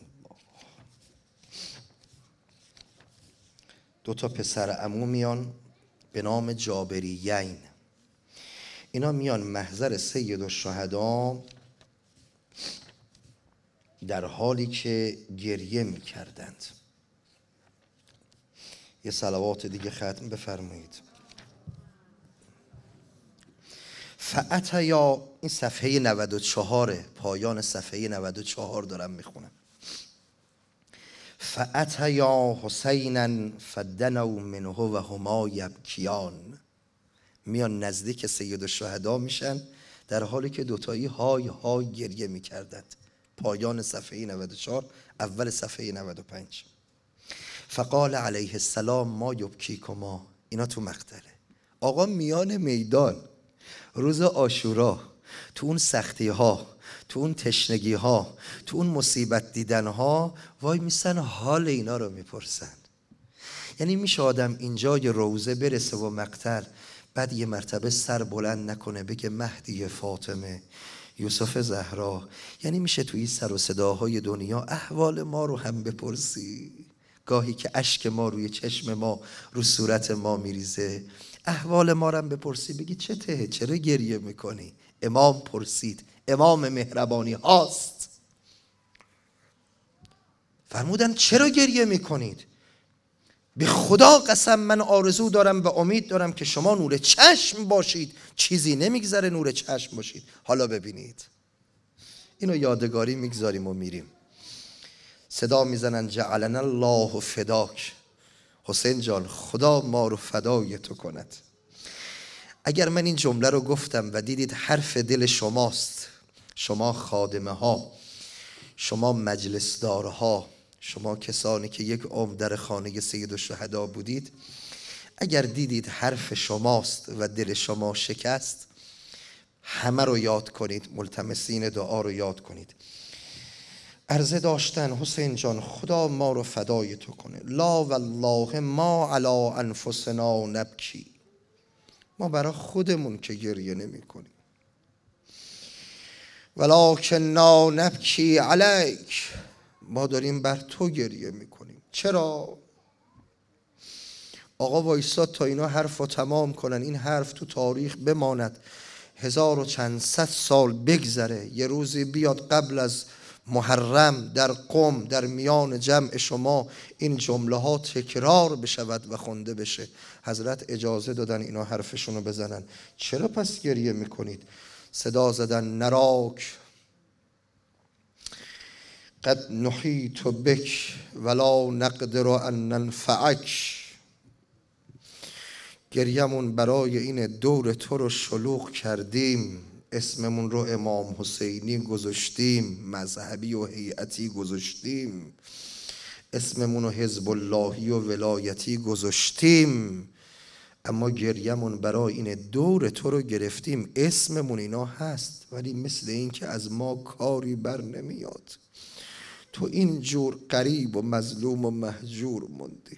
دو تا پسر عمو میان به نام جابریین، اینا میان محضر سید الشهدا در حالی که گریه میکردند. یه صلوات دیگه ختم بفرمایید. فأتیا، این صفحه 94، پایان صفحه 94 دارم میخونم. فأتیا حسینا فدنوا منه و هما یبکیان. میان نزدیک سید الشهدا میشن در حالی که دوتایی های های گریه میکردند. پایان صفحه 94، اول صفحه 95. فقال علیه السلام ما یبکیکما. اینا تو مقتله. آقا میان میدان روز عاشورا، تو اون سختی ها، تو اون تشنگی ها، تو اون مصیبت دیدن ها، وای میسن حال اینا رو میپرسن. یعنی میشه آدم اینجای روزه برسه و مقتل، بعد یه مرتبه سر بلند نکنه بگه مهدی فاطمه، یوسف زهرا؟ یعنی میشه توی سر و صداهای دنیا احوال ما رو هم بپرسی؟ گاهی که اشک ما روی چشم ما، رو صورت ما میریزه، احوال ما رو هم بپرسی، بگی چته؟ چرا گریه میکنی؟ امام پرسید، امام مهربانی هاست، فرمودن چرا گریه میکنید؟ به خدا قسم من آرزو دارم و امید دارم که شما نور چشم باشید، چیزی نمیگذره نور چشم باشید. حالا ببینید، اینو یادگاری میگذاریم و میریم. صدا میزنن جعلنا الله فداک. حسین جان خدا ما رو فدای تو کند. اگر من این جمله رو گفتم و دیدید حرف دل شماست، شما خادمه ها، شما مجلس دارها، شما کسانی که یک عمر در خانه سید الشهدا بودید، اگر دیدید حرف شماست و دل شما شکست، همه رو یاد کنید، ملتمسین دعا رو یاد کنید. عرضه داشتن حسین جان خدا ما رو فدای تو کنه. لا والله ما علی انفسنا نبکی. ما برای خودمون که گریه نمی کنیم، ولکننا نبکی علیک. ما داریم بر تو گریه میکنیم. چرا؟ آقا وایساد تا اینا حرف رو تمام کنن، این حرف تو تاریخ بماند، 1400 سال بگذره، یه روزی بیاد قبل از محرم در قم در میان جمع شما این جمله ها تکرار بشود و خونده بشه. حضرت اجازه دادن اینا حرفشون رو بزنن. چرا پس گریه میکنید؟ صدا زدن نراک قد نحیط بک ولا نقدر ان ننفعک. گریمون برای این دور تو رو شلوغ کردیم، اسممون رو امام حسینی گذاشتیم، مذهبی و هیئتی گذاشتیم، اسممون رو حزب اللهی و ولایتی گذاشتیم، اما گریمون برای این دور تو رو گرفتیم. اسممون اینا هست ولی مثل این که از ما کاری بر نمیاد. تو اینجور غریب و مظلوم و مهجور موندی.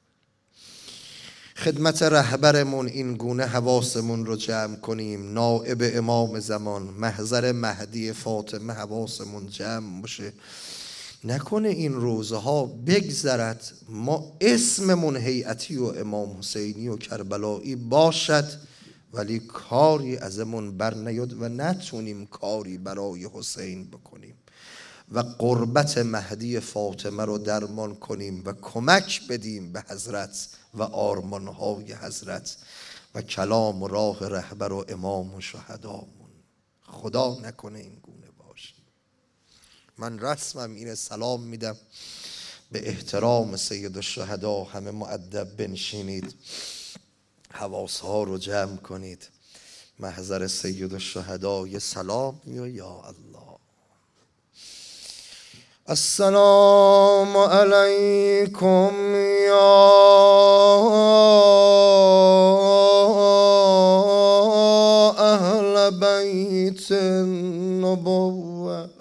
خدمت رهبرمون این گونه حواسمون رو جمع کنیم، نائب امام زمان، محضر مهدی فاطمه حواسمون جمع باشه. نکنه این روزها بگذرد ما اسممون هیئتی و امام حسینی و کربلایی باشد ولی کاری ازمون بر نیاد و نتونیم کاری برای حسین بکنیم و قربت مهدی فاطمه رو درمان کنیم و کمک بدیم به حضرت و آرمانهای حضرت و کلام و راه رهبر و امام و شهدامون. خدا نکنه این گونه باشه. من رسمم اینه، سلام میدم به احترام سید الشهدا. همه مؤدب بنشینید، حواسها رو جمع کنید، محضر سید الشهدا یه سلام یا الله. السلام علیکم یا اهل بیت بود.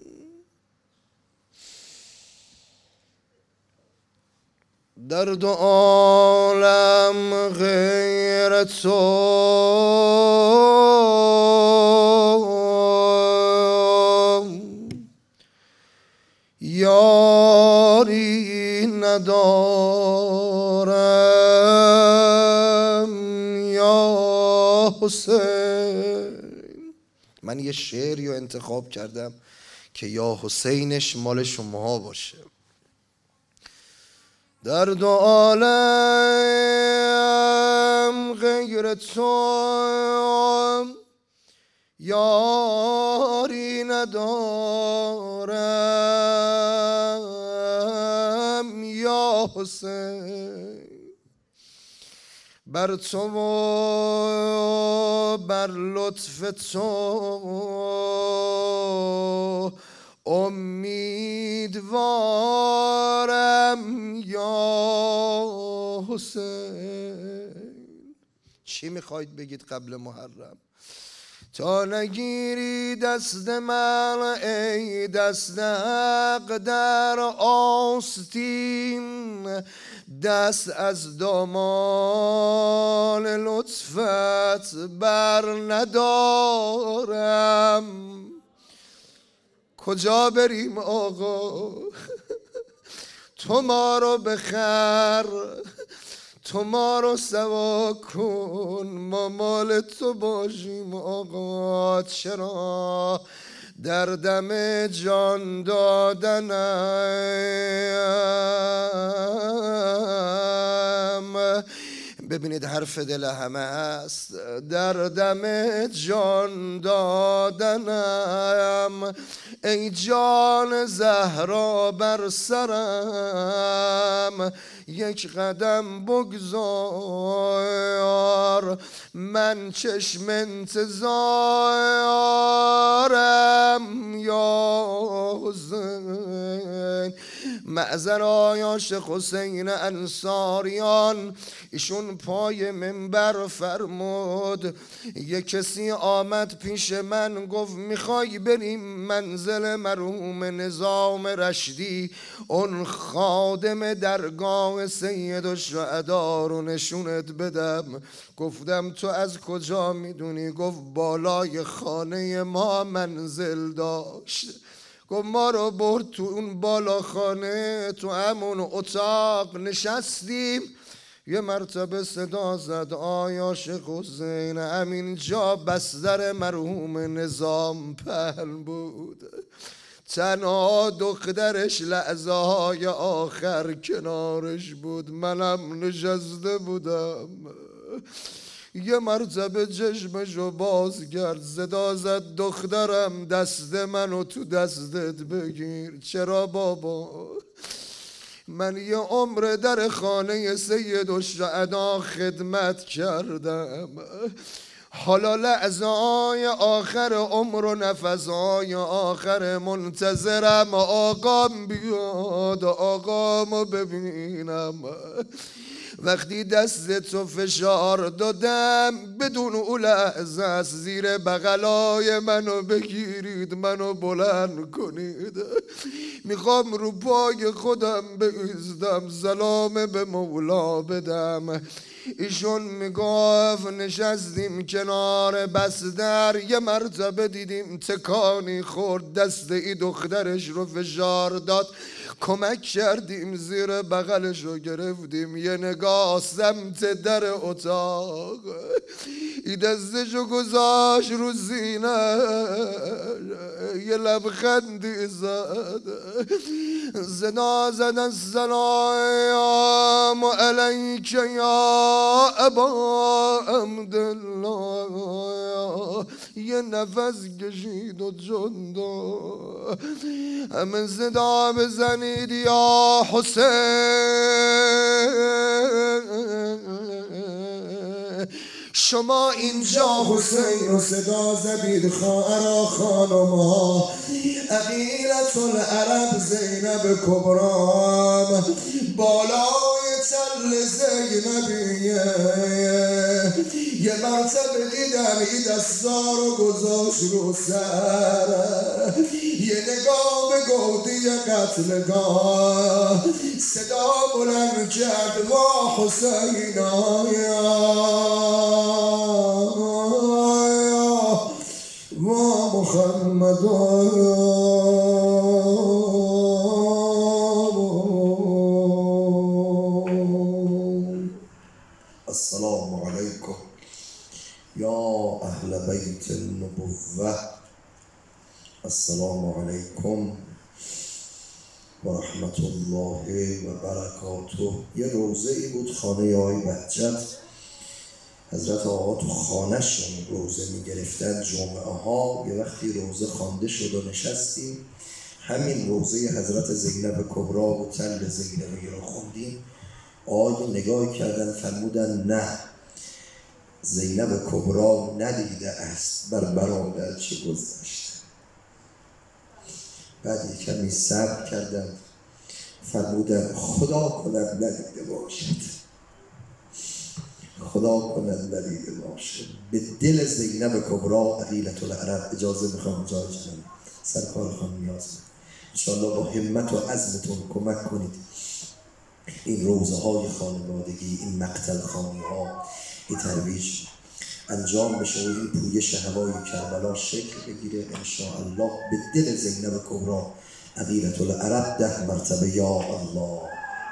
در دو عالم غیر تو یاری ندارم یا حسین. من یه شعری رو انتخاب کردم که یا حسینش مال شماها باشه. در دو عالم غیر تو یاری ندارم یا حسین. بر تو و بر لطف تو امیدوارم یا حسین. چی میخواید بگید قبل محرم؟ تا نگیری دست من ای دست حق در آستین، دست از دامان لطفت بر ندارم. کجا بریم آقا؟ تو ما رو بخر، تو ما رو سوا کن، ما مال تو باشیم آقا. چرا در دم جان دادنم؟ ببینید حرف دل همه است. در دم جان دادنم ای جان زهرا بر سرم یک قدم بگذار، من چشم انتظارم یا حسین. معذرای عاشق حسین انصاریان، ایشون پای منبر فرمود یک کسی آمد پیش من گفت میخوای بریم منزل مرحوم نظام رشدی، اون خادم درگاه سیدالشهدا رو نشونت بدم. گفتم تو از کجا میدونی؟ گفت بالای خانه ما منزل داشت. گفت ما رو برد تو اون بالا خانه، تو همون اتاق نشستیم. یه مرتبه صدا زد آی عاشق حسین، همین جا بستر مرحوم نظام پهن بود، تنها دخترش لحظه های آخر کنارش بود، منم نشسته بودم. یه مرتبه چشمشو باز کرد، صدا زد دخترم دست منو تو دستت بگیر. چرا بابا؟ من یه عمر در خانه سیدالشهدا خدمت کردم، حالا لحظه‌های آخر عمر و نفس‌های آخر منتظرم آقام بیاد، آقامو ببینم. وقتی دست تو فشار دادم بدون اون لحظه از زیر بغلای منو بگیرید، منو بلند کنید. میخوام رو پای خودم بایستم، سلام به مولا بدم. ایشون میگفت نشستیم کنار بستر، یه مرتبه دیدیم تکانی خورد، دست ای دخترش رو فشار داد، کمک کردیم زیر بغلش رو گرفتیم. یه نگاه سمت در اتاق، ای دستشو گذاشت رو سینه، یه لبخندی زد، صدا زد السلام علیک یا ابا عبدالله. یه نفس کشید و جون داد، همه صدا بزنید یا حسین. شما اینجا حسین رو صدا زدید، خواهرها خانمها، عقیلت العرب زینب کبرام بالای تل زینبیه، یه مرتبه دیدم این دستا رو گذاشت رو سر، یه نگاه به گودی قتلگاه، صدا بلند کرد ما حسینایا ما محمدایا. السلام علیکم یا اهل بیت النبوة، السلام علیکم و رحمت الله و برکاته. یه روزه ای بود خانه آقای بهجت، حضرت آقا تو خانه‌شون روزه می گرفتن جمعه ها. یه وقتی روزه خوانده شد و نشستیم، همین روزه حضرت زینب کبری و تل زینبی رو خوندیم. آقا نگاه کردن فرمودن نه، زینب کبری ندیده است بر برادر چه گذشته. بعد یک کمی صبر کردن فرمودن خدا کند ندیده باشد، خدا کند ندیده باشد. به دل زینب کبری عقیلة العرب اجازه میخوام جای جنم سرکار خانم نیاز انشاءالله با همت و عزمتون کمک کنید این روزه های خانوادگی، این مقتل خانی ها، این ترویج انجام بشه و این پویش هوای کربلا شکل بگیره انشاءالله. به دل زینب کبری عقیلة العرب 10 مرتبه یا الله.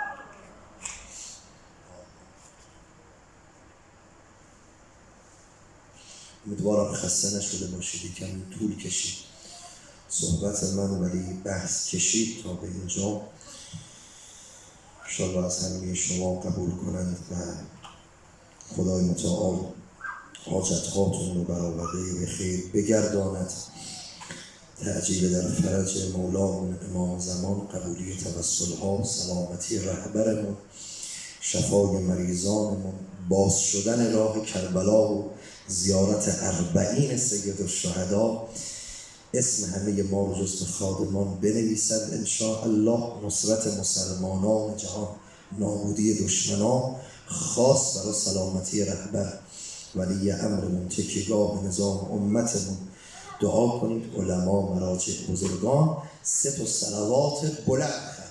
امیدوارم خسته نشده باشید، کمی طول کشید صحبت من ولی بحث کشید تا به اینجا. انشاءالله از همه شما قبول کنند و خدای متعال حاجتهاتون رو برآورده به خیر بگرداند. تعجیل در فرج مولامون امام زمان، قبولی توسل ها، سلامتی رهبرمون، شفای مریضانمون، باز شدن راه کربلا و زیارت 40 سید الشهدا. اسم همه ما رو جز خادمان بنویسند انشاءالله. نصرت مسلمانان جهان، نابودی دشمنان، خاص برای سلامتی رهبر ولی امرمون، تکیهگاه نظام امتمون دعا کنید. علما، مراجع، بزرگان 3 صلوات بلند